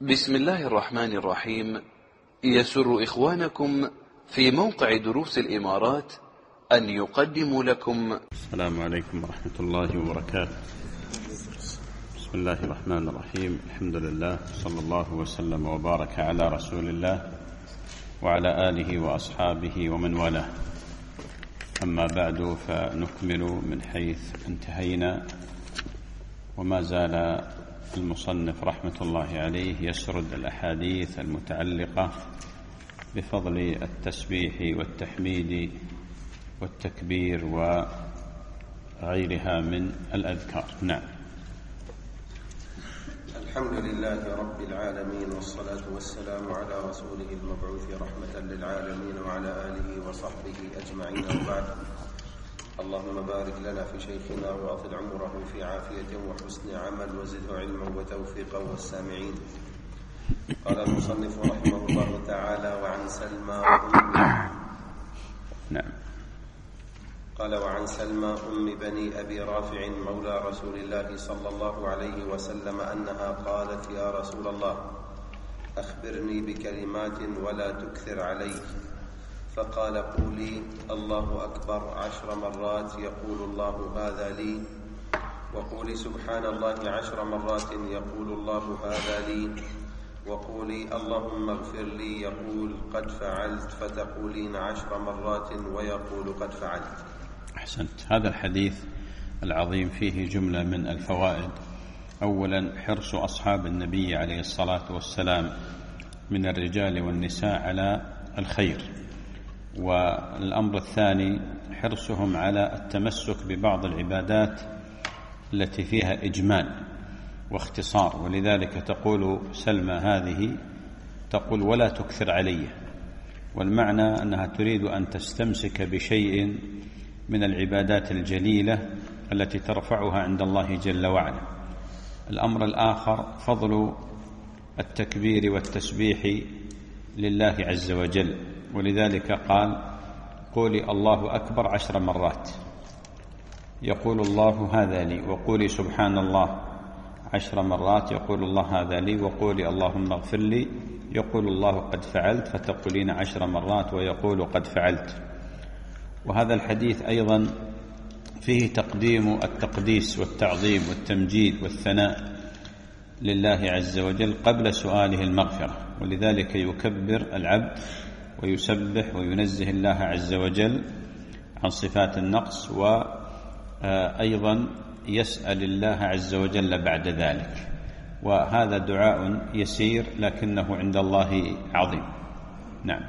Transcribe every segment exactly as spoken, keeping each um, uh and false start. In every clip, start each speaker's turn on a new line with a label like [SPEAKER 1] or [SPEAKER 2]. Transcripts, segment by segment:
[SPEAKER 1] بسم الله الرحمن الرحيم. يسر إخوانكم في موقع دروس الإمارات أن يقدموا لكم.
[SPEAKER 2] السلام عليكم ورحمة الله وبركاته. بسم الله الرحمن الرحيم. الحمد لله، صلى الله وسلم وبارك على رسول الله وعلى آله وأصحابه ومن والاه. أما بعد، فنكمل من حيث انتهينا، وما زال المصنف رحمة الله عليه يسرد الأحاديث المتعلقة بفضل التسبيح والتحميد والتكبير وغيرها من الأذكار. نعم.
[SPEAKER 3] الحمد لله رب العالمين، والصلاة والسلام على رسوله المبعوث رحمة للعالمين وعلى آله وصحبه أجمعين، وبعد. اللهم بارك لنا في شيخنا وأطل عمره في عافية وحسن عمل، وزده علما وتوفيقا والسامعين. قال المصنف رحمه الله تعالى: وعن سلمى أم
[SPEAKER 2] نعم.
[SPEAKER 3] قال وعن سلمى أم بني أبي رافع مولى رسول الله صلى الله عليه وسلم أنها قالت: يا رسول الله، أخبرني بكلمات ولا تكثر علي. فقال: قولي الله أكبر عشر مرات يقول الله هذا لي، وقولي سبحان الله عشر مرات يقول الله هذا لي، وقولي اللهم اغفر لي يقول قد فعلت، فتقولين عشر مرات ويقول قد فعلت.
[SPEAKER 2] أحسنت. هذا الحديث العظيم فيه جملة من الفوائد. أولا، حرص أصحاب النبي عليه الصلاة والسلام من الرجال والنساء على الخير. والأمر الثاني، حرصهم على التمسك ببعض العبادات التي فيها إجمال واختصار، ولذلك تقول سلمى هذه تقول: ولا تكثر علي، والمعنى أنها تريد أن تستمسك بشيء من العبادات الجليلة التي ترفعها عند الله جل وعلا. الأمر الآخر، فضل التكبير والتسبيح لله عز وجل، ولذلك قال: قولي الله أكبر عشر مرات يقول الله هذا لي، وقولي سبحان الله عشر مرات يقول الله هذا لي، وقولي اللهم اغفر لي يقول الله قد فعلت، فتقولين عشر مرات ويقول قد فعلت. وهذا الحديث أيضا فيه تقديم التقديس والتعظيم والتمجيد والثناء لله عز وجل قبل سؤاله المغفرة، ولذلك يكبر العبد ويسبح وينزه الله عز وجل عن صفات النقص، وأيضا يسأل الله عز وجل بعد ذلك. وهذا دعاء يسير لكنه عند الله عظيم. نعم.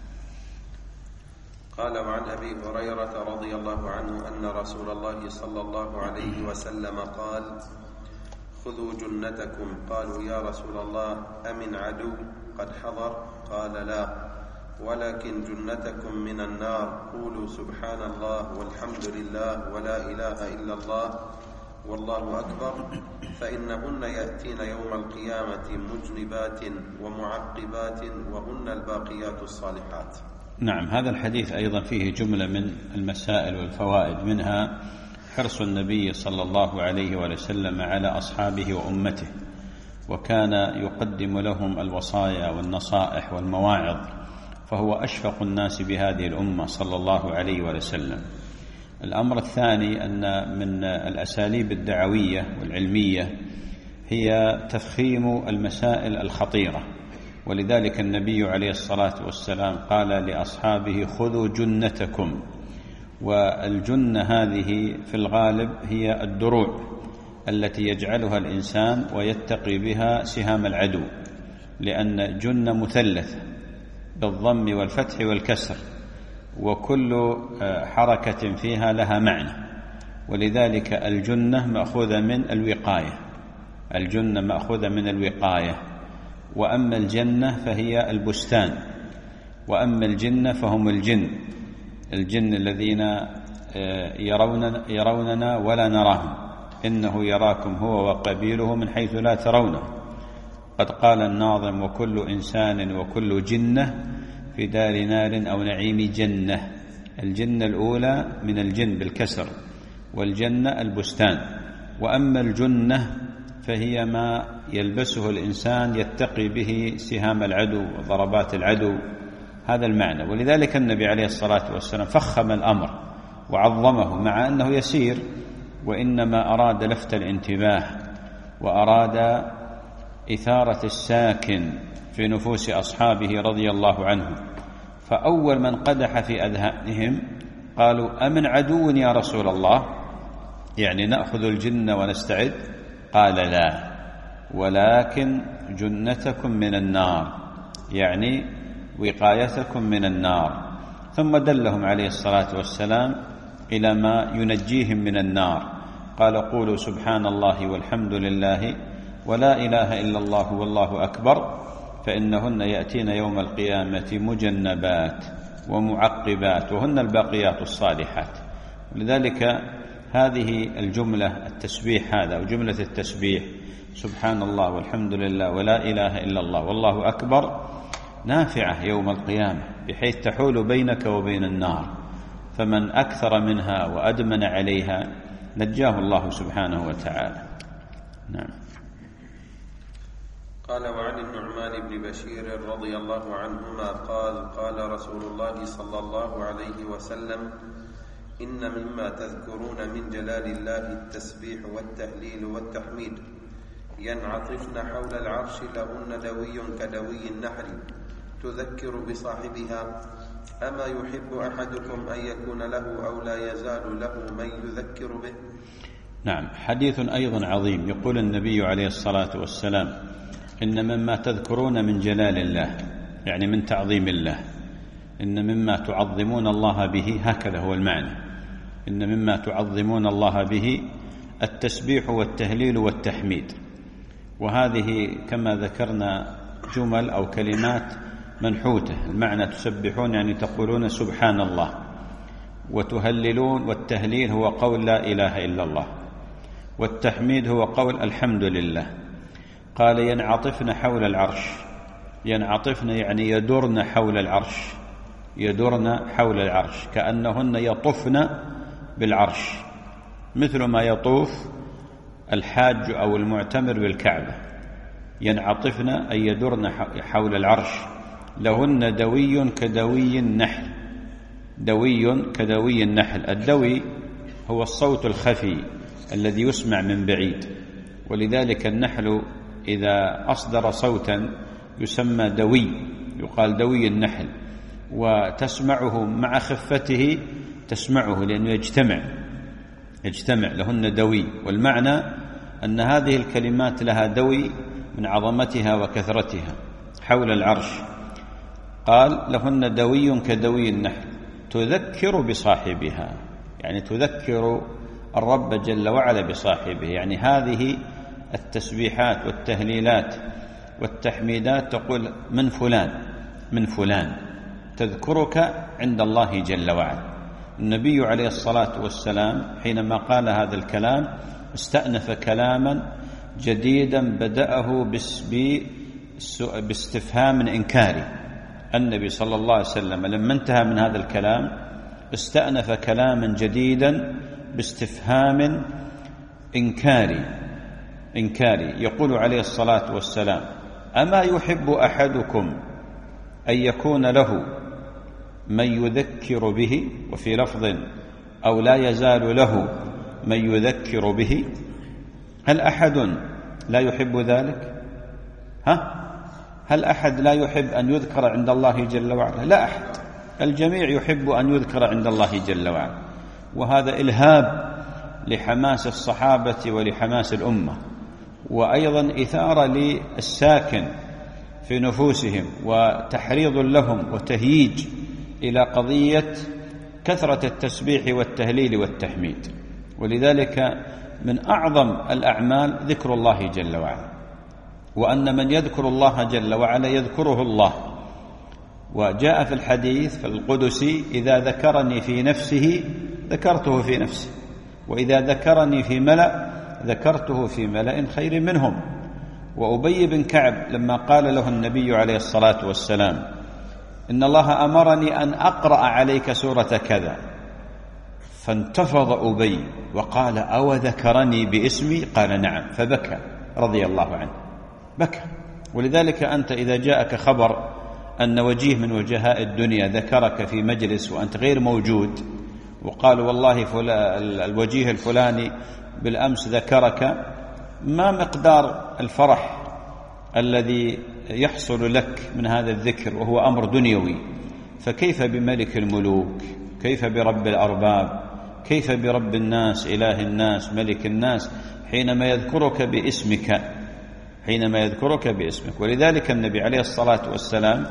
[SPEAKER 3] قال وعن أبي هريرة رضي الله عنه أن رسول الله صلى الله عليه وسلم قال: خذوا جنتكم. قالوا: يا رسول الله، أمن عدو قد حضر؟ قال: لا، ولكن جنتكم من النار. قولوا سبحان الله والحمد لله ولا إله إلا الله والله أكبر، فإنهن يأتين يوم القيامة مجنبات ومعقبات، وهن الباقيات الصالحات.
[SPEAKER 2] نعم. هذا الحديث أيضا فيه جملة من المسائل والفوائد، منها حرص النبي صلى الله عليه وسلم على أصحابه وأمته، وكان يقدم لهم الوصايا والنصائح والمواعظ، فهو أشفق الناس بهذه الأمة صلى الله عليه وسلم. الأمر الثاني، أن من الأساليب الدعوية والعلمية هي تفخيم المسائل الخطيرة، ولذلك النبي عليه الصلاة والسلام قال لأصحابه: خذوا جنتكم. والجنة هذه في الغالب هي الدروع التي يجعلها الإنسان ويتقي بها سهام العدو، لأن جنة مثلثة بالضم والفتح والكسر، وكل حركة فيها لها معنى، ولذلك الجنة مأخوذة من الوقاية. الجنة مأخوذة من الوقاية. وأما الجنة فهي البستان، وأما الجنة فهم الجن الجن الذين يروننا, يروننا ولا نراهم، إنه يراكم هو وقبيله من حيث لا ترونه. قد قال الناظم: وكل إنسان وكل جنة في دار نار أو نعيم جنة. الجنة الأولى من الجن بالكسر، والجنة البستان. وأما الجنة فهي ما يلبسه الإنسان يتقي به سهام العدو وضربات العدو، هذا المعنى. ولذلك النبي عليه الصلاة والسلام فخم الأمر وعظمه مع أنه يسير، وإنما أراد لفت الانتباه وأراد إثارة الساكن في نفوس أصحابه رضي الله عنهم. فأول من قدح في أذهانهم قالوا: أمن عدو يا رسول الله؟ يعني نأخذ الجن ونستعد؟ قال: لا، ولكن جنتكم من النار، يعني وقايتكم من النار. ثم دلهم عليه الصلاة والسلام إلى ما ينجيهم من النار، قال: قولوا سبحان الله والحمد لله ولا إله إلا الله والله أكبر، فإنهن يأتين يوم القيامة مجنبات ومعقبات وهن الباقيات الصالحات. لذلك هذه الجملة التسبيح هذا وجملة التسبيح سبحان الله والحمد لله ولا إله إلا الله والله أكبر نافعة يوم القيامة، بحيث تحول بينك وبين النار، فمن أكثر منها وأدمن عليها نجاه الله سبحانه وتعالى. نعم.
[SPEAKER 3] قال: وعن النعمان بن بشير رضي الله عنهما قال: قال رسول الله صلى الله عليه وسلم: إن مما تذكرون من جلال الله التسبيح والتهليل والتحميد، ينعطفن حول العرش لهن دوي كدوي النحل تذكر بصاحبها، أما يحب أحدكم أن يكون له أو لا يزال له من يذكر به؟
[SPEAKER 2] نعم. حديث أيضا عظيم، يقول النبي عليه الصلاة والسلام: إن مما تذكرون من جلال الله، يعني من تعظيم الله، إن مما تعظمون الله به، هكذا هو المعنى، إن مما تعظمون الله به التسبيح والتهليل والتحميد. وهذه كما ذكرنا جمل أو كلمات منحوتة، المعنى تسبحون يعني تقولون سبحان الله، وتهللون، والتهليل هو قول لا إله إلا الله، والتحميد هو قول الحمد لله. قال: ينعطفن حول العرش، ينعطفن يعني يدرن حول العرش، يدرن حول العرش كأنهن يطفن بالعرش، مثل ما يطوف الحاج أو المعتمر بالكعبة. ينعطفن أي يدرن حول العرش، لهن دوي كدوي النحل، دوي كدوي النحل. الدوي هو الصوت الخفي الذي يسمع من بعيد، ولذلك النحل إذا أصدر صوتا يسمى دوي، يقال دوي النحل، وتسمعه مع خفته تسمعه لأنه يجتمع يجتمع لهن دوي. والمعنى أن هذه الكلمات لها دوي من عظمتها وكثرتها حول العرش. قال: لهن دوي كدوي النحل تذكر بصاحبها، يعني تذكر الرب جل وعلا بصاحبه، يعني هذه التسبيحات والتهليلات والتحميدات تقول من فلان من فلان، تذكرك عند الله جل وعلا. النبي عليه الصلاة والسلام حينما قال هذا الكلام استأنف كلاما جديدا بدأه باستفهام إنكاري. النبي صلى الله عليه وسلم لما انتهى من هذا الكلام استأنف كلاما جديدا باستفهام إنكاري إنكاري يقول عليه الصلاة والسلام: أما يحب أحدكم أن يكون له من يذكر به؟ وفي لفظ: أو لا يزال له من يذكر به. هل أحد لا يحب ذلك؟ ها؟ هل أحد لا يحب أن يذكر عند الله جل وعلا؟ لا أحد، الجميع يحب أن يذكر عند الله جل وعلا. وهذا إلهاب لحماس الصحابة ولحماس الأمة، وأيضا إثارة للساكن في نفوسهم وتحريض لهم وتهييج إلى قضية كثرة التسبيح والتهليل والتحميد. ولذلك من أعظم الأعمال ذكر الله جل وعلا، وأن من يذكر الله جل وعلا يذكره الله. وجاء في الحديث في القدسي: إذا ذكرني في نفسه ذكرته في نفسه، وإذا ذكرني في ملأ ذكرته في ملأ خير منهم. وأبي بن كعب لما قال له النبي عليه الصلاة والسلام: إن الله أمرني أن أقرأ عليك سورة كذا، فانتفض أبي وقال: أو ذكرني باسمي؟ قال: نعم. فبكى رضي الله عنه، بكى. ولذلك أنت إذا جاءك خبر أن وجيه من وجهاء الدنيا ذكرك في مجلس وأنت غير موجود، وقالوا والله الوجيه الفلاني بالأمس ذكرك، ما مقدار الفرح الذي يحصل لك من هذا الذكر وهو أمر دنيوي، فكيف بملك الملوك، كيف برب الأرباب، كيف برب الناس، إله الناس، ملك الناس، حينما يذكرك باسمك، حينما يذكرك باسمك. ولذلك النبي عليه الصلاة والسلام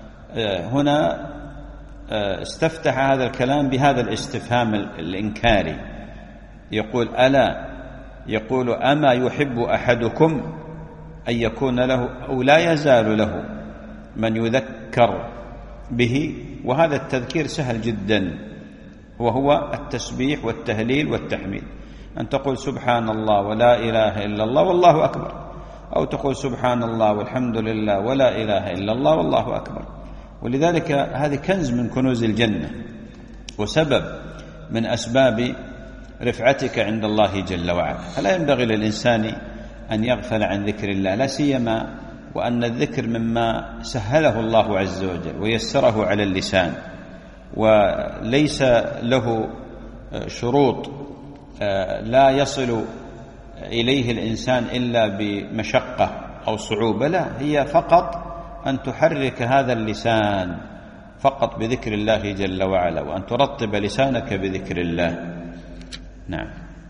[SPEAKER 2] هنا استفتح هذا الكلام بهذا الاستفهام الإنكاري، يقول ألا، يقول أما يحب أحدكم أن يكون له أو لا يزال له من يذكر به؟ وهذا التذكير سهل جدا، وهو التسبيح والتهليل والتحميد، أن تقول سبحان الله ولا إله إلا الله والله أكبر، أو تقول سبحان الله والحمد لله ولا إله إلا الله والله أكبر. ولذلك هذه كنز من كنوز الجنة، وسبب من أسباب رفعتك عند الله جل وعلا. فلا ينبغي للإنسان أن يغفل عن ذكر الله، لا سيما وأن الذكر مما سهله الله عز وجل ويسره على اللسان، وليس له شروط لا يصل إليه الإنسان إلا بمشقة أو صعوبة، لا، هي فقط أن تحرك هذا اللسان فقط بذكر الله جل وعلا، وأن ترطب لسانك بذكر الله. نعم.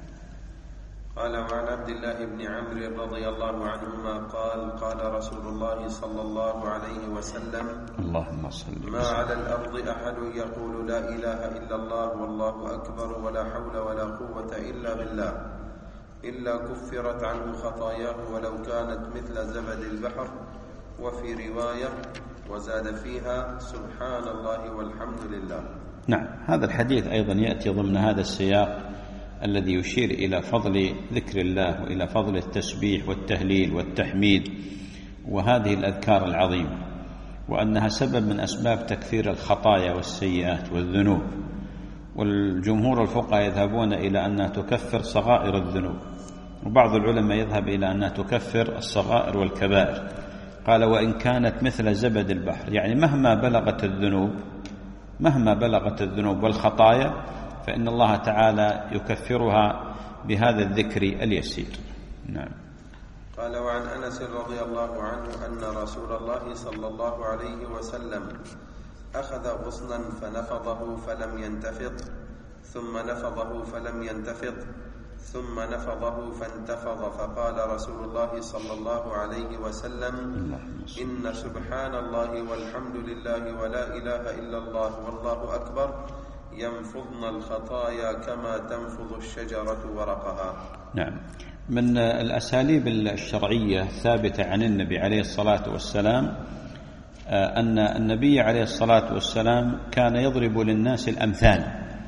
[SPEAKER 3] قال وعن عبد الله بن عمرو رضي الله عنهما قال قال رسول الله صلى الله عليه وسلم
[SPEAKER 2] اللهم صل
[SPEAKER 3] ما على الأرض أحد يقول لا إله إلا الله والله أكبر ولا حول ولا قوة إلا بالله إلا كفرت عنه خطاياه ولو كانت مثل زبد البحر. وفي رواية وزاد فيها سبحان الله والحمد لله.
[SPEAKER 2] نعم، هذا الحديث أيضا يأتي ضمن هذا السياق الذي يشير إلى فضل ذكر الله وإلى فضل التسبيح والتهليل والتحميد وهذه الأذكار العظيمة، وأنها سبب من أسباب تكفير الخطايا والسيئات والذنوب. والجمهور الفقهاء يذهبون إلى أنها تكفر صغائر الذنوب، وبعض العلماء يذهب إلى أنها تكفر الصغائر والكبائر. قال وإن كانت مثل زبد البحر، يعني مهما بلغت الذنوب، مهما بلغت الذنوب والخطايا فإن الله تعالى يكفرها بهذا الذكر اليسير. نعم.
[SPEAKER 3] قال وعن أنس رضي الله عنه أن رسول الله صلى الله عليه وسلم أخذ غصنا فنفضه فلم ينتفض، ثم نفضه فلم ينتفض، ثم نفضه فانتفض، فقال رسول الله صلى الله عليه وسلم إن سبحان الله والحمد لله ولا إله إلا الله والله أكبر ينفضن الخطايا كما تنفض الشجرة ورقها.
[SPEAKER 2] نعم، من الأساليب الشرعية الثابتة عن النبي عليه الصلاة والسلام أن النبي عليه الصلاة والسلام كان يضرب للناس الأمثال،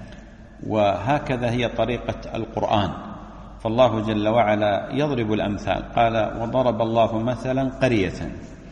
[SPEAKER 2] وهكذا هي طريقة القرآن. فالله جل وعلا يضرب الأمثال، قال وضرب الله مثلا قرية،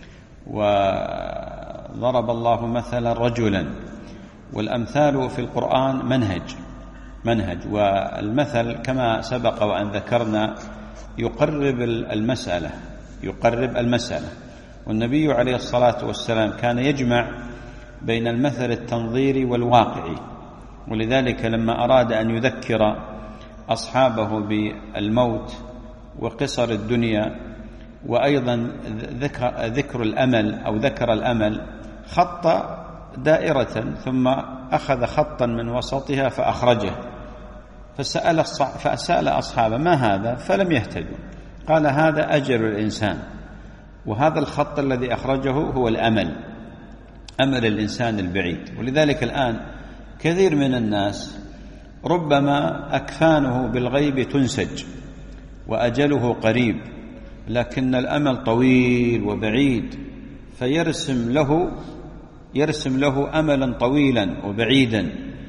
[SPEAKER 2] وضرب الله مثلا رجلا. والأمثال في القرآن منهج منهج والمثل كما سبق وأن ذكرنا يقرب المسألة يقرب المسألة والنبي عليه الصلاة والسلام كان يجمع بين المثل التنظيري والواقعي. ولذلك لما أراد أن يذكر أصحابه بالموت وقصر الدنيا، وأيضا ذكر, ذكر الأمل أو ذكر الأمل، خط دائرة ثم أخذ خطا من وسطها فأخرجه، فسأل, فسأل أصحابه ما هذا؟ فلم يهتدوا. قال هذا أجل الإنسان، وهذا الخط الذي أخرجه هو الأمل، أمل الإنسان البعيد. ولذلك الآن كثير من الناس ربما أكفانه بالغيب تنسج وأجله قريب، لكن الأمل طويل وبعيد، فيرسم له يرسم له أملا طويلا وبعيدا،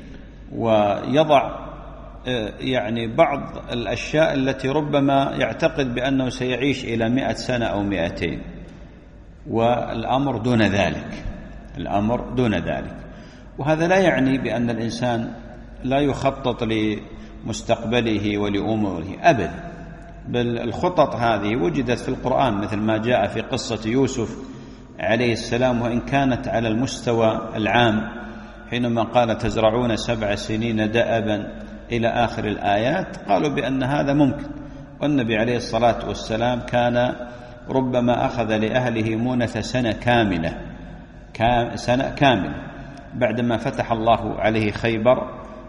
[SPEAKER 2] ويضع يعني بعض الأشياء التي ربما يعتقد بأنه سيعيش إلى مئة سنة أو مئتين، والأمر دون ذلك الأمر دون ذلك. وهذا لا يعني بأن الإنسان لا يخطط لمستقبله ولأموره أبدا، بل الخطط هذه وجدت في القرآن، مثل ما جاء في قصة يوسف عليه السلام، وإن كانت على المستوى العام حينما قال تزرعون سبع سنين دأبا إلى آخر الآيات، قالوا بأن هذا ممكن. والنبي عليه الصلاة والسلام كان ربما أخذ لأهله مونة سنة كاملة سنة كاملة بعدما فتح الله عليه خيبر،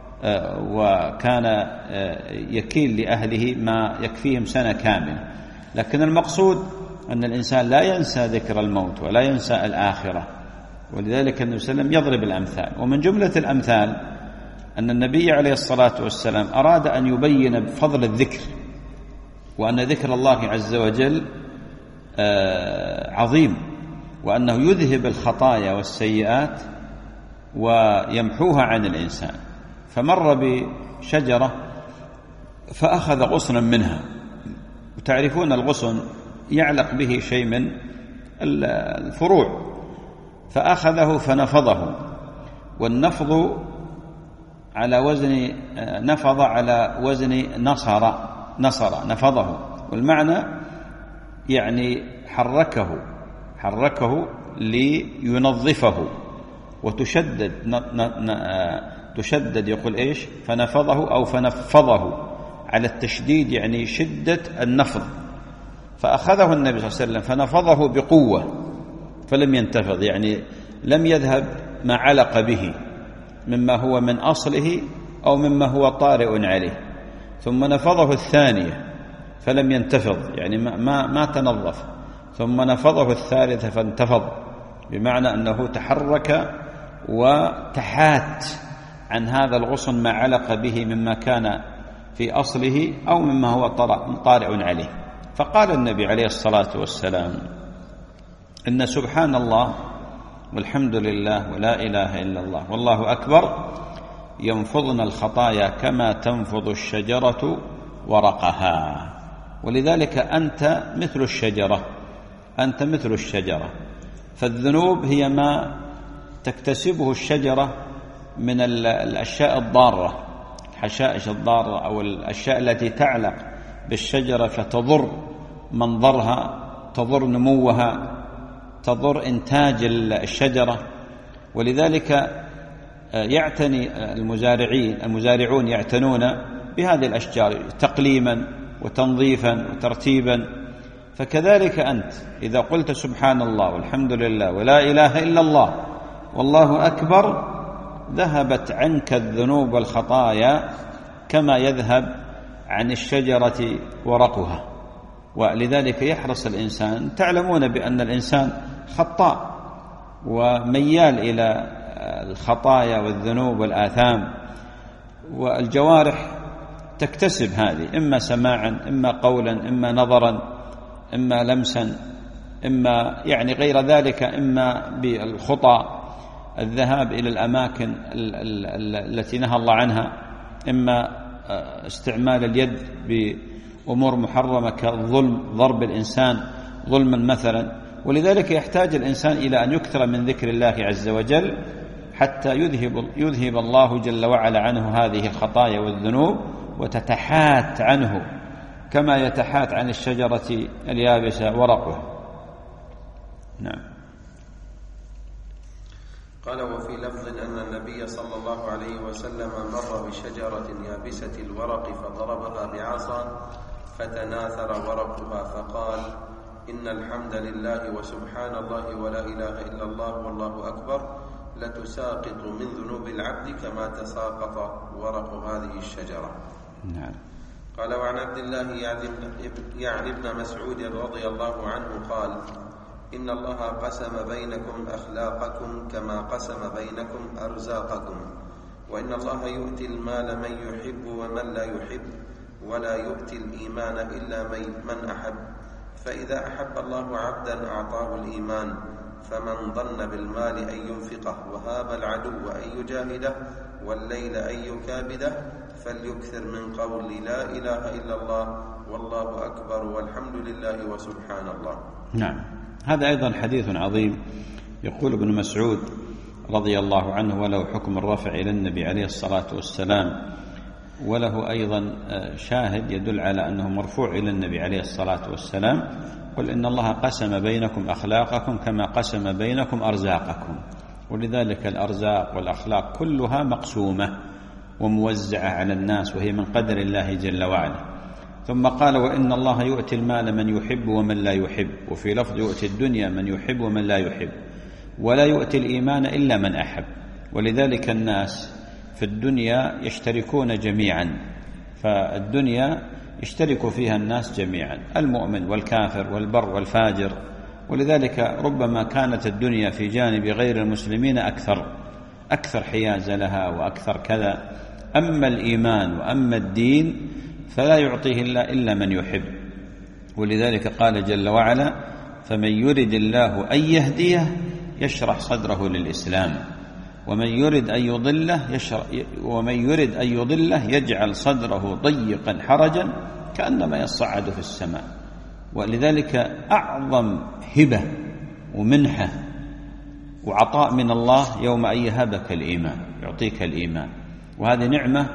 [SPEAKER 2] وكان يكيل لأهله ما يكفيهم سنة كاملة. لكن المقصود أن الإنسان لا ينسى ذكر الموت ولا ينسى الآخرة، ولذلك النبي صلى الله عليه وسلم يضرب الأمثال. ومن جملة الأمثال أن النبي عليه الصلاة والسلام أراد أن يبين بفضل الذكر، وأن ذكر الله عز وجل عظيم، وأنه يذهب الخطايا والسيئات ويمحوها عن الإنسان. فمر بشجرة فأخذ غصنا منها، وتعرفون الغصن يعلق به شيء من الفروع، فأخذه فنفضه، والنفض على وزن نفض على وزن نصر نصر نفضه، والمعنى يعني حركه حركه لينظفه، وتشدد تشدد يقول إيش فنفضه أو فنفضه على التشديد، يعني شدة النفض. فأخذه النبي صلى الله عليه وسلم فنفضه بقوة فلم ينتفض، يعني لم يذهب ما علق به مما هو من أصله أو مما هو طارئ عليه. ثم نفضه الثانية فلم ينتفض، يعني ما, ما, ما تنظف. ثم نفضه الثالثة فانتفض، بمعنى أنه تحرك وتحات عن هذا الغصن ما علق به مما كان في أصله أو مما هو طارئ عليه. فقال النبي عليه الصلاة والسلام إن سبحان الله والحمد لله ولا إله إلا الله والله أكبر ينفضن الخطايا كما تنفض الشجرة ورقها. ولذلك أنت مثل الشجرة، أنت مثل الشجرة. فالذنوب هي ما تكتسبه الشجرة من الأشياء الضارة، الحشائش الضارة أو الأشياء التي تعلق بالشجرة فتضر منظرها، تضر نموها، تضر إنتاج الشجرة. ولذلك يعتني المزارعين المزارعون يعتنون بهذه الأشجار تقليما وتنظيفا وترتيبا. فكذلك أنت إذا قلت سبحان الله والحمد لله ولا إله إلا الله والله أكبر ذهبت عنك الذنوب والخطايا كما يذهب عن الشجرة ورقها. ولذلك يحرص الإنسان، تعلمون بأن الإنسان خطاء وميال إلى الخطايا والذنوب والآثام، والجوارح تكتسب هذه إما سماعا إما قولا إما نظرا إما لمسا إما يعني غير ذلك، إما بالخطى الذهاب إلى الأماكن التي نهى الله عنها، إما استعمال اليد بأمور محرمة كالظلم، ضرب الإنسان ظلما مثلا. ولذلك يحتاج الإنسان إلى أن يكثر من ذكر الله عز وجل حتى يذهب, يذهب الله جل وعلا عنه هذه الخطايا والذنوب وتتحات عنه كما يتحات عن الشجرة اليابسة ورقها. نعم.
[SPEAKER 3] قال وفي لفظ أن النبي صلى الله عليه وسلم مر بشجرة يابسة الورق فضربها بعصا فتناثر ورقها فقال إن الحمد لله وسبحان الله ولا إله إلا الله والله أكبر لتساقط من ذنوب العبد كما تساقط ورق هذه الشجرة.
[SPEAKER 2] نعم.
[SPEAKER 3] قال وعن عبد الله يعني ابن مسعود رضي الله عنه قال إن الله قسم بينكم أخلاقكم كما قسم بينكم أرزاقكم، وإن الله يؤتي المال من يحب ومن لا يحب، ولا يؤتي الإيمان إلا من أحب، فإذا أحب الله عبدا أعطاه الإيمان، فمن ظن بالمال أن ينفقه وهاب العدو أن يجاهده والليل أن يكابده فليكثر من قول لا إله إلا الله والله أكبر والحمد لله وسبحان الله.
[SPEAKER 2] نعم. هذا أيضا حديث عظيم. يقول ابن مسعود رضي الله عنه وله حكم الرفع إلى النبي عليه الصلاة والسلام وله أيضا شاهد يدل على أنه مرفوع إلى النبي عليه الصلاة والسلام: قل إن الله قسم بينكم أخلاقكم كما قسم بينكم أرزاقكم. ولذلك الأرزاق والأخلاق كلها مقسومة وموزعة على الناس، وهي من قدر الله جل وعلا. ثم قال: وإن الله يؤتي المال من يحب ومن لا يحب، وفي لفظ يؤتي الدنيا من يحب ومن لا يحب، ولا يؤتي الإيمان إلا من أحب. ولذلك الناس في الدنيا يشتركون جميعا، فالدنيا يشترك فيها الناس جميعا، المؤمن والكافر والبر والفاجر. ولذلك ربما كانت الدنيا في جانب غير المسلمين أكثر أكثر حيازة لها وأكثر كذا. أما الإيمان وأما الدين فلا يعطيه الله إلا من يحب. ولذلك قال جل وعلا: فمن يرد الله أن يهديه يشرح صدره للإسلام، ومن يرد أن يضله يشرح ومن يرد أن يضله يجعل صدره ضيقا حرجا كأنما يصعد في السماء. ولذلك أعظم هبة ومنحة وعطاء من الله يوم أن يهبك الإيمان، يعطيك الإيمان. وهذه نعمة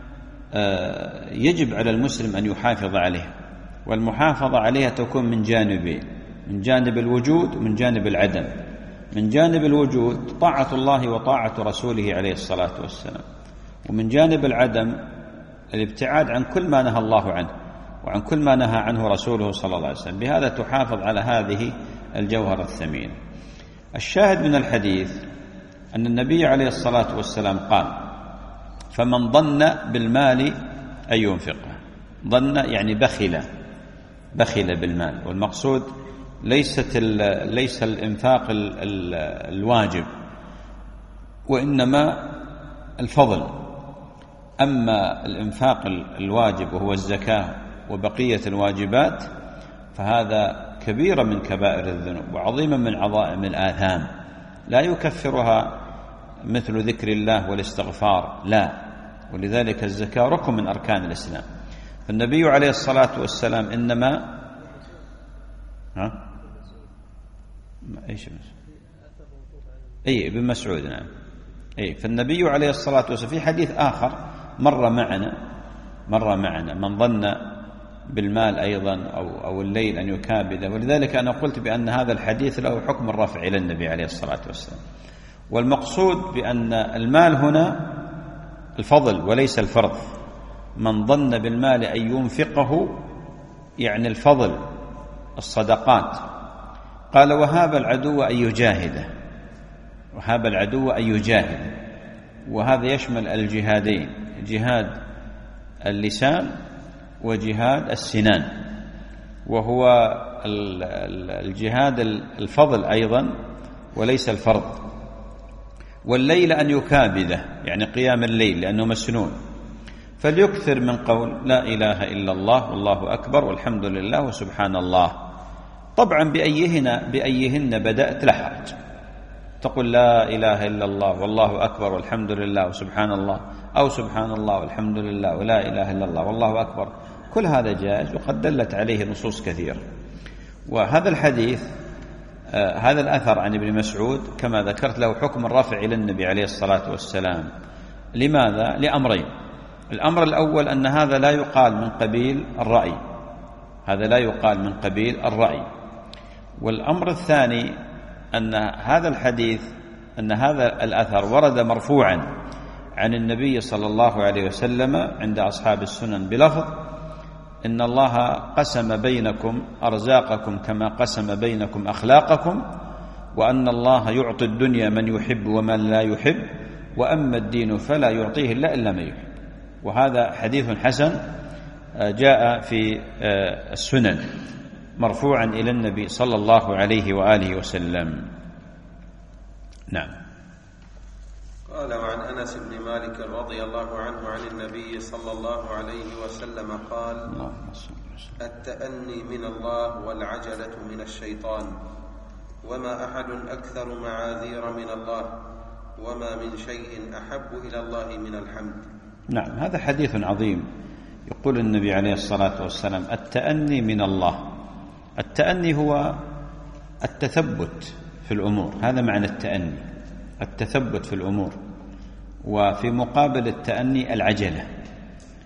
[SPEAKER 2] يجب على المسلم أن يحافظ عليها، والمحافظة عليها تكون من جانبين: من جانب الوجود ومن جانب العدم. من جانب الوجود طاعة الله وطاعة رسوله عليه الصلاة والسلام، ومن جانب العدم الابتعاد عن كل ما نهى الله عنه وعن كل ما نهى عنه رسوله صلى الله عليه وسلم. بهذا تحافظ على هذه الجوهرة الثمينة. الشاهد من الحديث أن النبي عليه الصلاة والسلام قال: فمن ظن بالمال أن ينفقه. ظن يعني بخل بخل بالمال. والمقصود ليست ليس الإنفاق الواجب، وإنما الفضل. أما الإنفاق الواجب وهو الزكاة وبقية الواجبات فهذا كبيرة من كبائر الذنوب وعظيمة من عظائم الآثام، لا يكفرها مثل ذكر الله والاستغفار، لا. ولذلك الزكاة ركن من أركان الإسلام. فالنبي عليه الصلاة والسلام إنما ها ايش اي ابن مسعود، نعم. اي فالنبي عليه الصلاة والسلام في حديث آخر مر معنا مر معنا من ظن بالمال أيضا أو أو الليل أن يكابده. ولذلك أنا قلت بأن هذا الحديث له حكم الرفع إلى النبي عليه الصلاة والسلام. والمقصود بأن المال هنا الفضل وليس الفرض. من ظن بالمال أن ينفقه يعني الفضل، الصدقات. قال: وهاب العدو أن يجاهده، وهاب العدو أن يجاهد. وهذا يشمل الجهادين: جهاد اللسان وجهاد السنان، وهو الجهاد الفضل أيضا وليس الفرض. والليل أن يكابده يعني قيام الليل لأنه مسنون. فليكثر من قول لا إله إلا الله والله أكبر والحمد لله وسبحان الله. طبعا بأيهن, بأيهن بدأت لا حرج. تقول لا إله إلا الله والله أكبر والحمد لله وسبحان الله، أو سبحان الله والحمد لله ولا إله إلا الله والله أكبر، كل هذا جائز وقد دلت عليه نصوص كثيرة. وهذا الحديث آه هذا الأثر عن ابن مسعود كما ذكرت له حكم الرفع إلى النبي عليه الصلاة والسلام. لماذا؟ لأمرين: الأمر الأول أن هذا لا يقال من قبيل الرأي، هذا لا يقال من قبيل الرأي. والأمر الثاني أن هذا الحديث أن هذا الأثر ورد مرفوعا عن النبي صلى الله عليه وسلم عند أصحاب السنن بلفظ: إن الله قسم بينكم أرزاقكم كما قسم بينكم أخلاقكم، وأن الله يعطي الدنيا من يحب ومن لا يحب، وأما الدين فلا يعطيه إلا إلا من يحب. وهذا حديث حسن جاء في السنن مرفوعا إلى النبي صلى الله عليه وآله وسلم. نعم.
[SPEAKER 3] قال: وعن أنس بن مالك رضي الله عنه عن النبي صلى الله عليه وسلم قال: التأني من الله والعجلة من الشيطان، وما أحد أكثر معاذير من الله، وما من شيء أحب إلى الله من الحمد.
[SPEAKER 2] نعم، هذا حديث عظيم. يقول النبي عليه الصلاة والسلام: التأني من الله. التأني هو التثبت في الأمور، هذا معنى التأني، التثبت في الأمور. وفي مقابل التأني العجلة،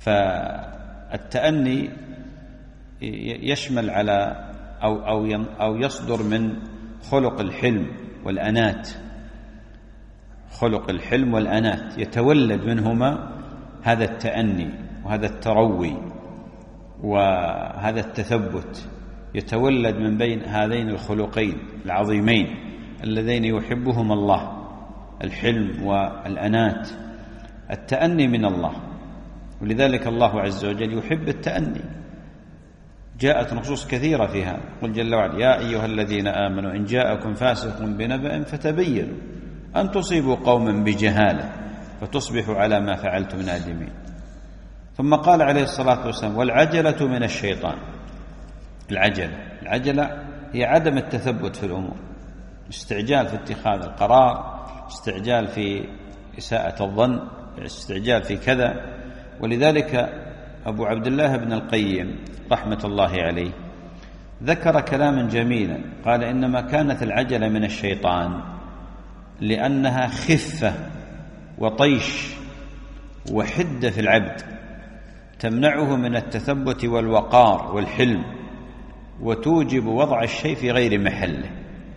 [SPEAKER 2] فالتأني يشمل على أو, أو, أو يصدر من خلق الحلم والأنات، خلق الحلم والأنات يتولد منهما هذا التأني وهذا التروي وهذا التثبت، يتولد من بين هذين الخلقين العظيمين اللذين يحبهما الله، الحلم والأنات. التأني من الله، ولذلك الله عز وجل يحب التأني. جاءت نصوص كثيرة في هذا، قل جل وعلا: يا أيها الذين آمنوا إن جاءكم فاسق بنبأ فتبينوا أن تصيبوا قوما بجهالة فتصبحوا على ما فعلتم نادمين. ثم قال عليه الصلاة والسلام: والعجلة من الشيطان. العجلة العجلة هي عدم التثبت في الأمور، استعجال في اتخاذ القرار، استعجال في إساءة الظن، استعجال في كذا. ولذلك أبو عبد الله بن القيم رحمة الله عليه ذكر كلاما جميلا، قال: إنما كانت العجلة من الشيطان لأنها خفة وطيش وحدة في العبد، تمنعه من التثبت والوقار والحلم، وتوجب وضع الشيء في غير محله،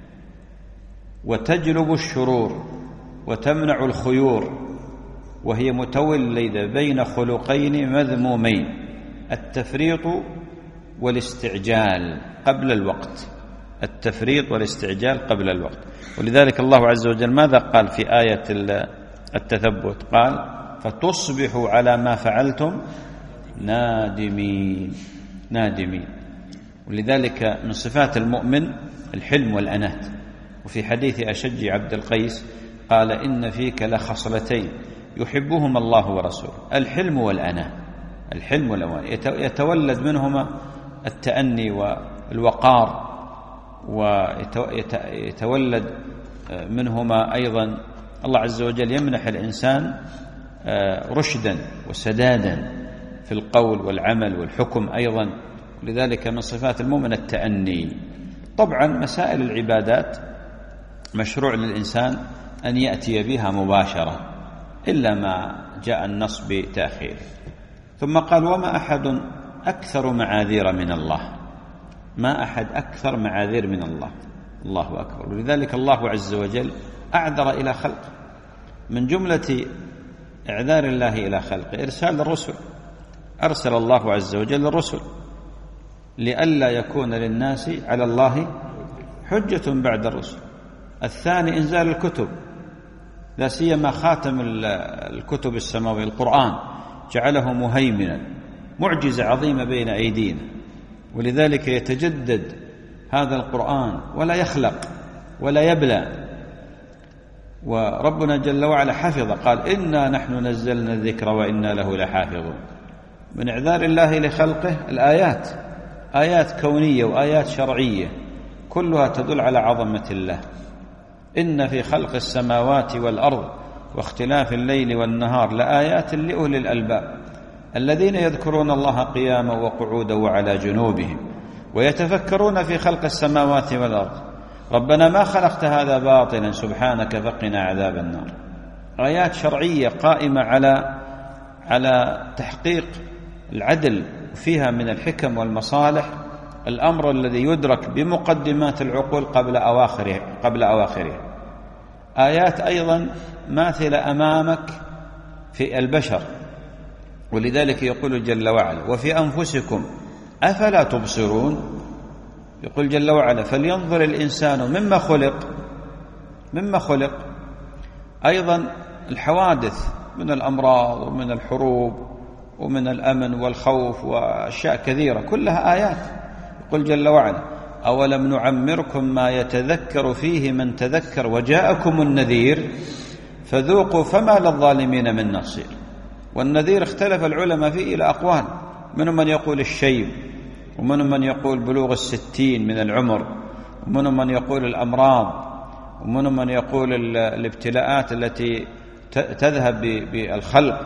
[SPEAKER 2] وتجلب الشرور وتمنع الخيور، وهي متولدة بين خلقين مذمومين: التفريط والاستعجال قبل الوقت، التفريط والاستعجال قبل الوقت. ولذلك الله عز وجل ماذا قال في آية التثبت؟ قال: فتصبحوا على ما فعلتم نادمين نادمين. ولذلك من صفات المؤمن الحلم والأنات. وفي حديث أشج عبد القيس قال: إن فيك لخصلتين يحبهما الله ورسوله: الحلم والأناة. الحلم والأناة يتولد منهما التأني والوقار، ويتولد منهما أيضا الله عز وجل يمنح الإنسان رشدا وسدادا في القول والعمل والحكم أيضا. لذلك من صفات المؤمن التأني. طبعا مسائل العبادات مشروع للإنسان أن يأتي بها مباشرة إلا ما جاء النص بتأخيره. ثم قال: وما أحد أكثر معاذير من الله. ما أحد أكثر معاذير من الله. الله أكبر. ولذلك الله عز وجل أعذر إلى خلقه. من جملة إعذار الله إلى خلقه إرسال الرسل. أرسل الله عز وجل الرسل لئلا يكون للناس على الله حجة بعد الرسل. الثاني إنزال الكتب، لا سيما خاتم الكتب السماوية القرآن، جعله مهيمنا، معجزة عظيمة بين أيدينا. ولذلك يتجدد هذا القرآن ولا يخلق ولا يبلى. وربنا جل وعلا حفظ، قال: إنا نحن نزلنا الذكر وإنا له لحافظون. من إعذار الله لخلقه الآيات، آيات كونية وآيات شرعية كلها تدل على عظمة الله. إن في خلق السماوات والأرض واختلاف الليل والنهار لآيات لأولي الألباب الذين يذكرون الله قياما وقعودا وعلى جنوبهم ويتفكرون في خلق السماوات والأرض ربنا ما خلقت هذا باطلا سبحانك فقنا عذاب النار. آيات شرعية قائمة على على تحقيق العدل، فيها من الحكم والمصالح الأمر الذي يدرك بمقدمات العقول قبل أواخره قبل أواخره. آيات أيضا ماثلة أمامك في البشر. ولذلك يقول جل وعلا: وفي أنفسكم أفلا تبصرون. يقول جل وعلا: فلينظر الإنسان مما خلق مما خلق. أيضا الحوادث من الأمراض ومن الحروب ومن الأمن والخوف وأشياء كثيرة كلها آيات. يقول جل وعلا: أولم نعمركم ما يتذكر فيه من تذكر وجاءكم النذير فذوقوا فما للظالمين من نصير. والنذير اختلف العلماء فيه إلى أقوال، منهم من يقول الشيب، ومنهم من يقول بلوغ الستين من العمر، ومنهم من يقول الأمراض، ومنهم من يقول الابتلاءات التي تذهب بالخلق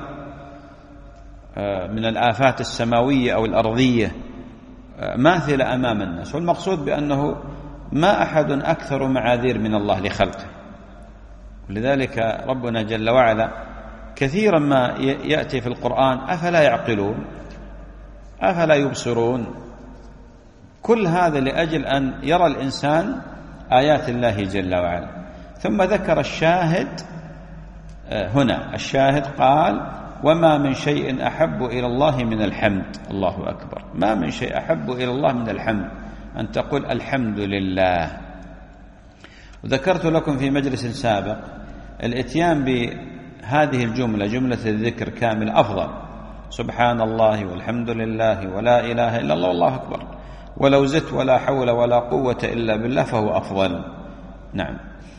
[SPEAKER 2] من الآفات السماوية أو الأرضية ماثلة أمام الناس. والمقصود بأنه ما أحد أكثر معاذير من الله لخلقه. ولذلك ربنا جل وعلا كثيرا ما يأتي في القرآن أفلا يعقلون أفلا يبصرون، كل هذا لأجل أن يرى الإنسان آيات الله جل وعلا. ثم ذكر الشاهد هنا، الشاهد قال وما من شيء أحب إلى الله من الحمد. الله أكبر، ما من شيء أحب إلى الله من الحمد، أن تقول الحمد لله. وذكرت لكم في مجلس سابق الاتيان بهذه الجملة، جملة الذكر كامل أفضل، سبحان الله والحمد لله ولا إله إلا الله والله أكبر، ولو زدت ولا حول ولا قوة إلا بالله فهو أفضل. نعم.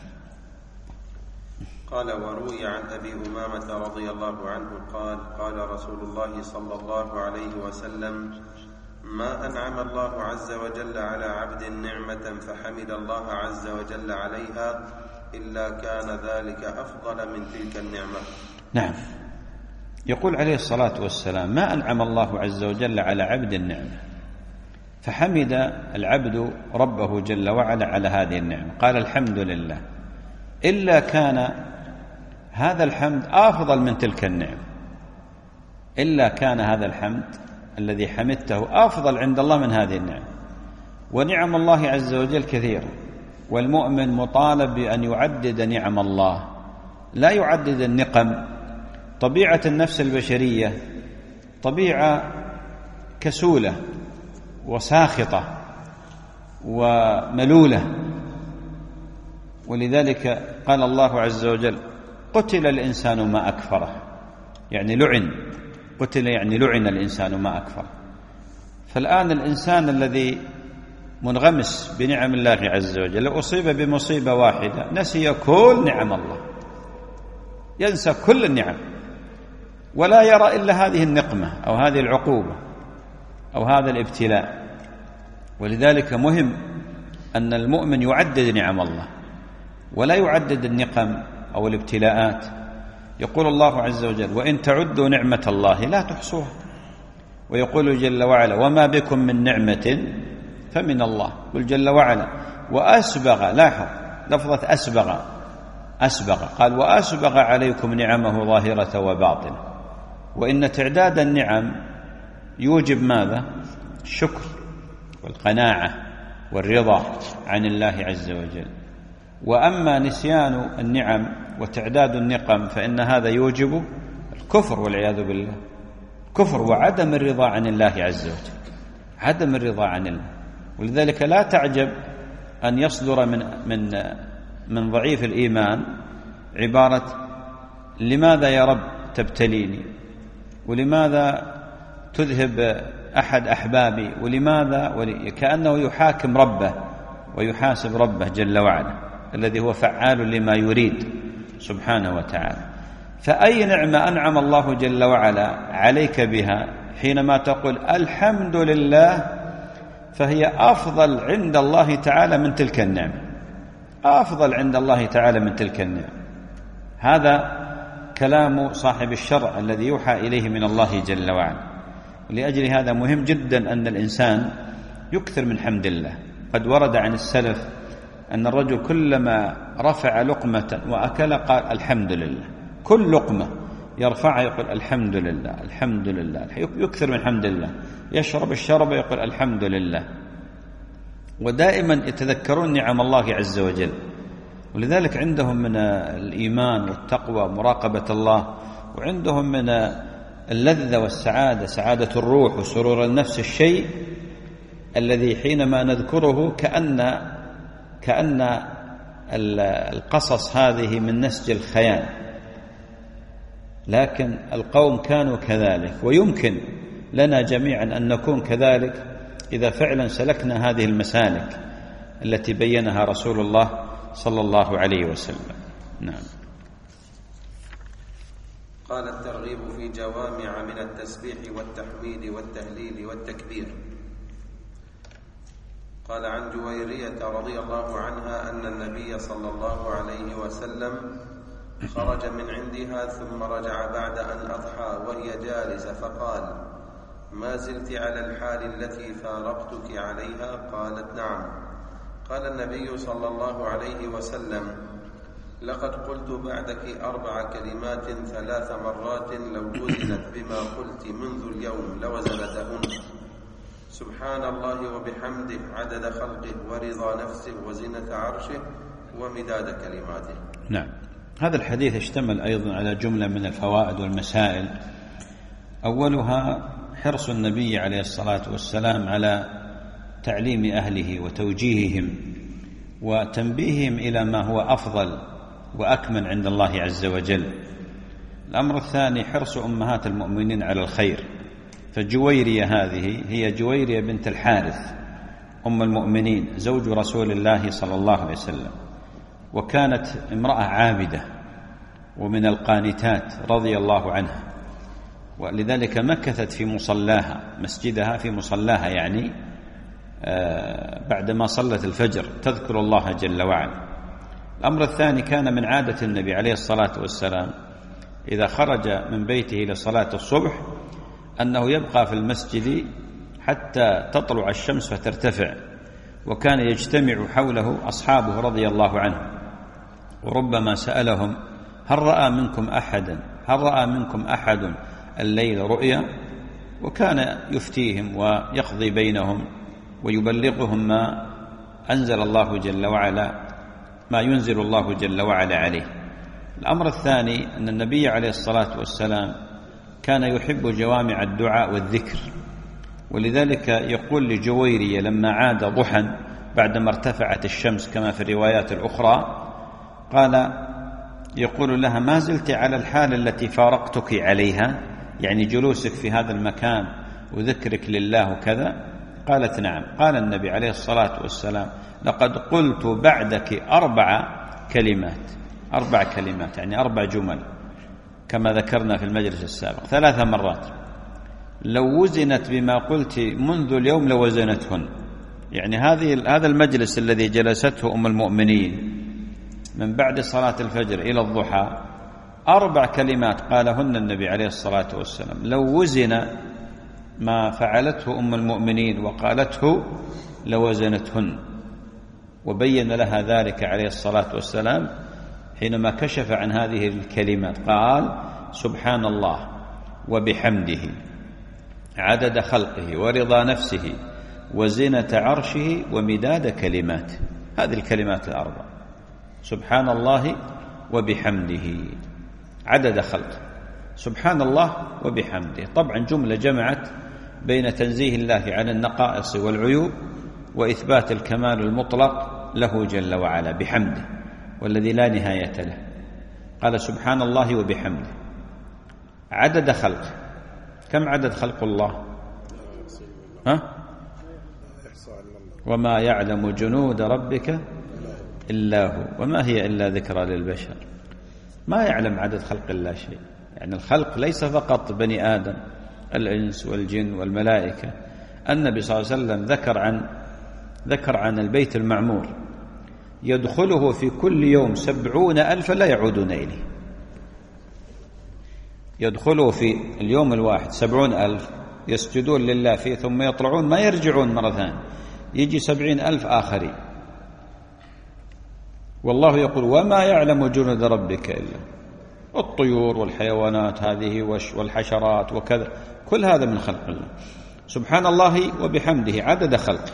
[SPEAKER 3] قال وروي عن أبي أمامة رضي الله عنه قال قال رسول الله صلى الله عليه وسلم ما أنعم الله عز وجل على عبد نعمة فحمد الله عز وجل عليها إلا كان ذلك أفضل من تلك النعمة.
[SPEAKER 2] نعم. يقول عليه الصلاة والسلام ما أنعم الله عز وجل على عبد النعمة فحمد العبد ربه جل وعلا على هذه النعمة، قال الحمد لله، إلا كان هذا الحمد أفضل من تلك النعمة، إلا كان هذا الحمد الذي حمدته أفضل عند الله من هذه النعمة. ونعم الله عز وجل كثيرة، والمؤمن مطالب بأن يعدد نعم الله، لا يعدد النقم. طبيعة النفس البشرية طبيعة كسولة وساخطة وملولة، ولذلك قال الله عز وجل قتل الإنسان ما أكفره، يعني لعن، قتل يعني لعن الإنسان ما أكفره. فالآن الإنسان الذي منغمس بنعم الله عز وجل لو أصيب بمصيبة واحدة نسي كل نعم الله، ينسى كل النعم ولا يرى إلا هذه النقمة أو هذه العقوبة أو هذا الابتلاء. ولذلك مهم أن المؤمن يعدد نعم الله ولا يعدد النقم أو الابتلاءات. يقول الله عز وجل وإن تعدوا نعمة الله لا تحصوها، ويقول جل وعلا وما بكم من نعمة فمن الله. قل جل وعلا وأسبغ، لاحظ لفظة أسبغ، أسبغ قال وأسبغ عليكم نعمه ظاهرة وباطنة. وإن تعداد النعم يوجب ماذا؟ الشكر والقناعة والرضا عن الله عز وجل. وأما نسيان النعم وتعداد النقم فإن هذا يوجب الكفر والعياذ بالله، كفر وعدم الرضا عن الله عز وجل، عدم الرضا عن الله. ولذلك لا تعجب أن يصدر من من من ضعيف الإيمان عبارة لماذا يا رب تبتليني، ولماذا تذهب أحد أحبابي، ولماذا ولي... كأنه يحاكم ربه ويحاسب ربه جل وعلا الذي هو فعال لما يريد سبحانه وتعالى. فأي نعمة أنعم الله جل وعلا عليك بها حينما تقول الحمد لله فهي أفضل عند الله تعالى من تلك النعمة، أفضل عند الله تعالى من تلك النعمة. هذا كلام صاحب الشرع الذي يوحى إليه من الله جل وعلا. ولأجل هذا مهم جدا أن الإنسان يكثر من حمد الله. قد ورد عن السلف أن الرجل كلما رفع لقمة وأكل قال الحمد لله، كل لقمة يرفعها يقول الحمد لله الحمد لله، يكثر من حمد الله. يشرب الشرب يقول الحمد لله. ودائما يتذكرون نعم الله عز وجل. ولذلك عندهم من الإيمان والتقوى ومراقبة الله، وعندهم من اللذة والسعادة، سعادة الروح وسرور النفس، الشيء الذي حينما نذكره كأن كأن القصص هذه من نسج الخيال، لكن القوم كانوا كذلك، ويمكن لنا جميعا أن نكون كذلك إذا فعلا سلكنا هذه المسالك التي بينها رسول الله صلى الله عليه وسلم. نعم.
[SPEAKER 3] قال الترغيب في جوامع من التسبيح والتحميد والتهليل والتكبير. قال عن جويرية رضي الله عنها أن النبي صلى الله عليه وسلم خرج من عندها ثم رجع بعد أن أضحى وهي جالسة فقال ما زلت على الحال التي فارقتك عليها؟ قالت نعم. قال النبي صلى الله عليه وسلم لقد قلت بعدك أربع كلمات ثلاث مرات لو وزنت بما قلت منذ اليوم لوزنتهن: سبحان الله وبحمده عدد خلقه ورضا نفسه وزنة عرشه ومداد كلماته.
[SPEAKER 2] نعم، هذا الحديث اشتمل أيضا على جملة من الفوائد والمسائل. أولها حرص النبي عليه الصلاة والسلام على تعليم أهله وتوجيههم وتنبيههم إلى ما هو أفضل وأكمل عند الله عز وجل. الأمر الثاني حرص أمهات المؤمنين على الخير، فجويرية هذه هي جويرية بنت الحارث أم المؤمنين زوج رسول الله صلى الله عليه وسلم، وكانت امرأة عابدة ومن القانتات رضي الله عنها، ولذلك مكثت في مصلاها مسجدها في مصلاها يعني بعدما صلت الفجر تذكر الله جل وعلا. الأمر الثاني كان من عادة النبي عليه الصلاة والسلام إذا خرج من بيته لصلاة الصبح أنه يبقى في المسجد حتى تطلع الشمس فترتفع، وكان يجتمع حوله أصحابه رضي الله عنهم، وربما سألهم: هل رأى منكم أحدا هل رأى منكم أحد الليل رؤيا؟ وكان يفتيهم ويقضي بينهم ويبلغهم ما أنزل الله جل وعلا ما ينزل الله جل وعلا عليه. الأمر الثاني أن النبي عليه الصلاة والسلام كان يحب جوامع الدعاء والذكر، ولذلك يقول لجويرية لما عاد ضحى بعدما ارتفعت الشمس كما في الروايات الأخرى، قال يقول لها: ما زلت على الحال التي فارقتك عليها، يعني جلوسك في هذا المكان وذكرك لله وكذا؟ قالت: نعم. قال النبي عليه الصلاة والسلام: لقد قلت بعدك أربع كلمات أربع كلمات يعني أربع جمل كما ذكرنا في المجلس السابق ثلاث مرات، لو وزنت بما قلت منذ اليوم لوزنتهن. يعني هذه هذا المجلس الذي جلسته أم المؤمنين من بعد صلاة الفجر إلى الضحى أربع كلمات قالهن النبي عليه الصلاة والسلام، لو وزن ما فعلته أم المؤمنين وقالته لوزنتهن. وبين لها ذلك عليه الصلاة والسلام حينما كشف عن هذه الكلمات، قال: سبحان الله وبحمده عدد خلقه ورضا نفسه وزنة عرشه ومداد كلماته. هذه الكلمات الأربع: سبحان الله وبحمده عدد خلقه، سبحان الله وبحمده. طبعا جملة جمعت بين تنزيه الله عن النقائص والعيوب وإثبات الكمال المطلق له جل وعلا بحمده والذي لا نهاية له. قال: سبحان الله وبحمده عدد خلقه. كم عدد خلق الله؟ ها؟ وما يعلم جنود ربك إلا هو وما هي إلا ذكرى للبشر. ما يعلم عدد خلق الله شيء، يعني الخلق ليس فقط بني آدم، الإنس والجن والملائكة. النبي صلى الله عليه وسلم ذكر عن ذكر عن البيت المعمور يدخله في كل يوم سبعون ألفا لا يعودون إليه. يدخله في اليوم الواحد سبعون ألف يسجدون لله فيه ثم يطلعون ما يرجعون مرة ثانية، يجي سبعين ألف آخرين. والله يقول: وما يعلم جنود ربك إلا. الطيور والحيوانات هذه والحشرات وكذا، كل هذا من خلق الله. سبحان الله وبحمده عدد خلقه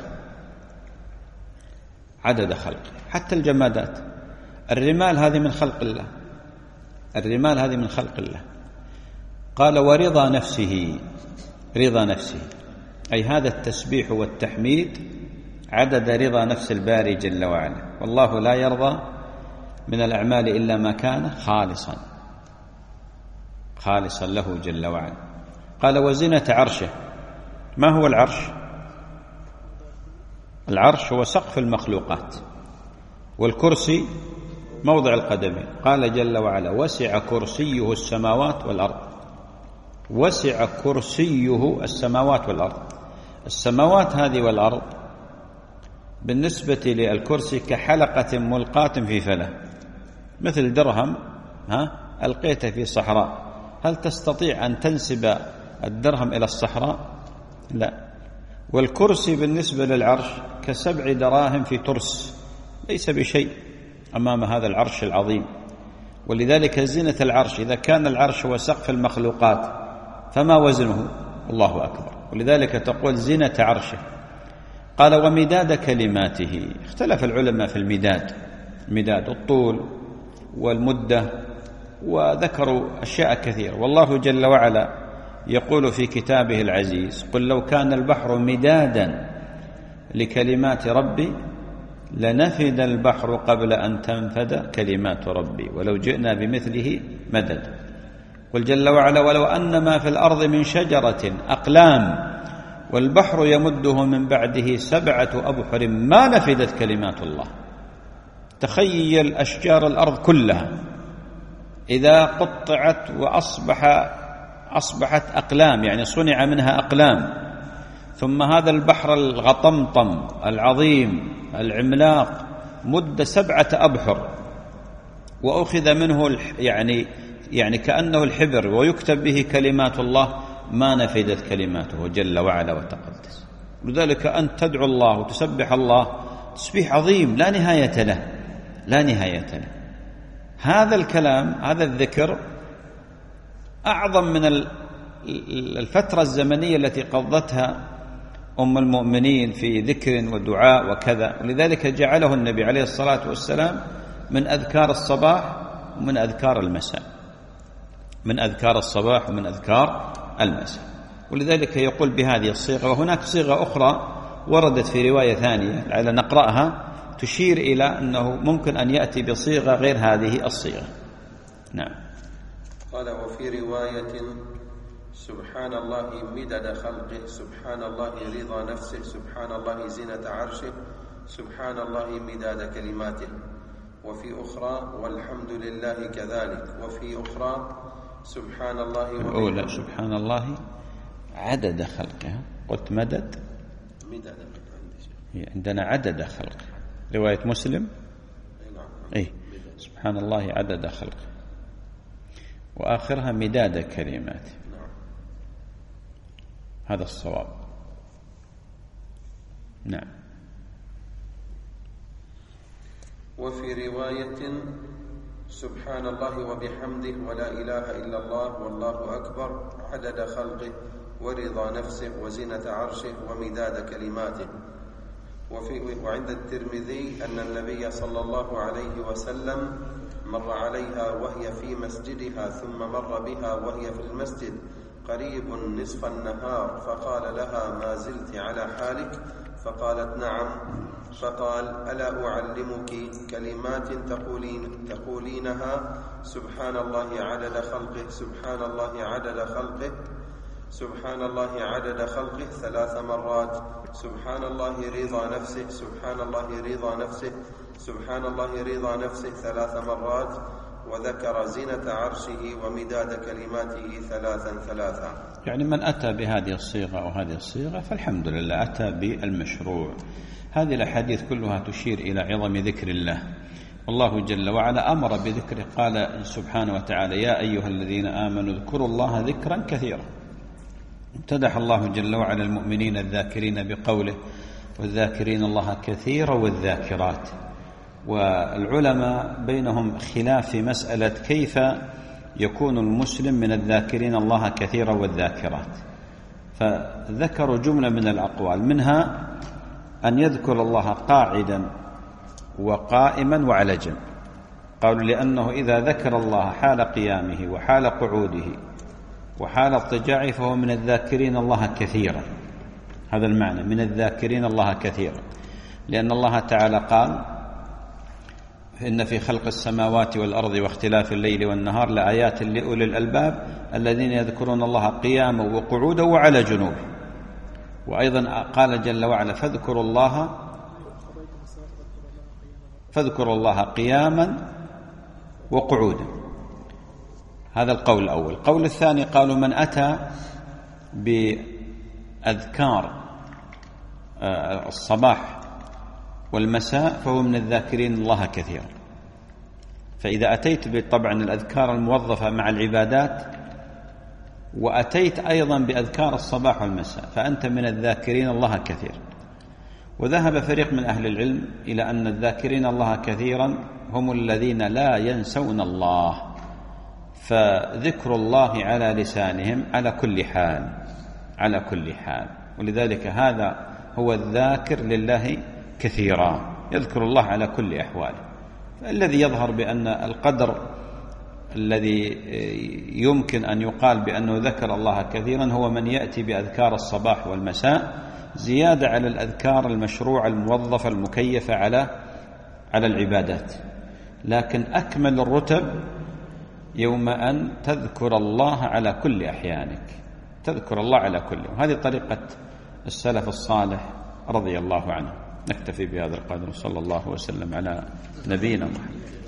[SPEAKER 2] عدد خلقه حتى الجمادات. الرمال هذه من خلق الله الرمال هذه من خلق الله. قال: ورضا نفسه رضا نفسه أي هذا التسبيح والتحميد عدد رضا نفس الباري جل وعلا. والله لا يرضى من الأعمال إلا ما كان خالصا خالصا له جل وعلا. قال: وزنة عرشه. ما هو العرش؟ العرش هو سقف المخلوقات، والكرسي موضع القدمين. قال جل وعلا: وسع كرسيه السماوات والأرض. وسع كرسيه السماوات والأرض. السماوات هذه والأرض بالنسبة للكرسي كحلقة ملقاة في فلة، مثل درهم ها ألقيته في صحراء، هل تستطيع أن تنسب الدرهم إلى الصحراء؟ لا. والكرسي بالنسبة للعرش كسبع دراهم في ترس، ليس بشيء أمام هذا العرش العظيم ولذلك زينة العرش، إذا كان العرش هو سقف المخلوقات فما وزنه؟ الله أكبر. ولذلك تقول زينة عرشه. قال ومداد كلماته. اختلف العلماء في المداد، مداد الطول والمدة، وذكروا أشياء كثيرة. والله جل وعلا يقول في كتابه العزيز قل لو كان البحر مدادا لكلمات ربي لنفد البحر قبل أن تنفد كلمات ربي ولو جئنا بمثله مدد. قل جل وعلا ولو أن ما في الأرض من شجرة أقلام والبحر يمده من بعده سبعة أبحر ما نفدت كلمات الله. تخيل أشجار الأرض كلها إذا قطعت وأصبح أصبحت أقلام، يعني صنع منها أقلام، ثم هذا البحر الغطمطم العظيم العملاق مد سبعة أبحر وأخذ منه يعني يعني كأنه الحبر ويكتب به كلمات الله ما نفدت كلماته جل وعلا وتقدس. لذلك أن تدعو الله وتسبح الله تسبيح عظيم لا نهاية له، لا نهاية له. هذا الكلام، هذا الذكر أعظم من الفترة الزمنية التي قضتها أم المؤمنين في ذكر ودعاء وكذا. ولذلك جعله النبي عليه الصلاة والسلام من أذكار الصباح ومن أذكار المساء، من أذكار الصباح ومن أذكار المساء. ولذلك يقول بهذه الصيغة. وهناك صيغة أخرى وردت في رواية ثانية على نقرأها تشير إلى أنه ممكن أن يأتي بصيغة غير هذه الصيغة. نعم.
[SPEAKER 3] قال وفي رواية سبحان الله مدد خلقه، سبحان الله رضا نفسه، سبحان الله زينة عرشه، سبحان الله مداد كلماته. وفي أخرى والحمد لله كذلك. وفي أخرى سبحان الله
[SPEAKER 2] الأولى سبحان الله عدد خلقه. قلت مدد
[SPEAKER 3] مدد
[SPEAKER 2] عندنا عدد خلقه، رواية مسلم إيه سبحان الله عدد خلقه، وآخرها مداد كلماته. هذا الصواب. نعم.
[SPEAKER 3] وفي رواية سبحان الله وبحمده ولا إله إلا الله والله أكبر عدد خلقه ورضا نفسه وزنة عرشه ومداد كلماته. وفي وعند الترمذي أن النبي صلى الله عليه وسلم مر عليها وهي في مسجدها ثم مر بها وهي في المسجد قريب نصف النهار فقال لها ما زلت على حالك؟ فقالت نعم. فقال ألا أعلمك كلمات تقولين تقولينها سبحان الله عدد خلقه، سبحان الله عدد خلقه، سبحان الله عدد خلقه ثلاث مرات، سبحان الله رضا نفسه، سبحان الله رضا نفسه، سبحان الله رضا نفسه ثلاث مرات، وذكر زينة عرشه ومداد كلماته ثلاثا ثلاثا.
[SPEAKER 2] يعني من أتى بهذه الصيغة أو هذه الصيغة فالحمد لله أتى بالمشروع. هذه الأحاديث كلها تشير إلى عظم ذكر الله. والله جل وعلا أمر بذكره، قال سبحانه وتعالى يا أيها الذين آمنوا اذكروا الله ذكرا كثيرا. امتدح الله جل وعلا المؤمنين الذاكرين بقوله والذاكرين الله كثيرا والذاكرات. والعلماء بينهم خلاف في مسألة كيف يكون المسلم من الذاكرين الله كثيرا والذاكرات، فذكروا جملة من الأقوال، منها أن يذكر الله قاعدا وقائما وعلى جنب. قالوا لأنه إذا ذكر الله حال قيامه وحال قعوده وحال اضطجاعه فهو من الذاكرين الله كثيرا. هذا المعنى، من الذاكرين الله كثيرا، لأن الله تعالى قال إن في خلق السماوات والأرض واختلاف الليل والنهار لآيات لأولي الألباب الذين يذكرون الله قياما وقعودا وعلى جنوبه. وأيضا قال جل وعلا فاذكروا الله فاذكروا الله قياما وقعودا. هذا القول الأول. القول الثاني قالوا من أتى بأذكار الصباح والمساء فهو من الذاكرين الله كثيرا. فإذا أتيت طبعا الأذكار الموظفة مع العبادات وأتيت أيضا بأذكار الصباح والمساء فأنت من الذاكرين الله كثير. وذهب فريق من أهل العلم إلى أن الذاكرين الله كثيرا هم الذين لا ينسون الله، فذكر الله على لسانهم على كل حال على كل حال ولذلك هذا هو الذاكر لله كثيرا، يذكر الله على كل أحواله. فالذي يظهر بأن القدر الذي يمكن أن يقال بأنه ذكر الله كثيرا هو من يأتي بأذكار الصباح والمساء زيادة على الأذكار المشروعة الموظفة المكيفة على على العبادات. لكن أكمل الرتب يوم أن تذكر الله على كل أحيانك، تذكر الله على كل. وهذه طريقة السلف الصالح رضي الله عنه. نكتفي بهذا القدر، صلى الله وسلم على نبينا محمد.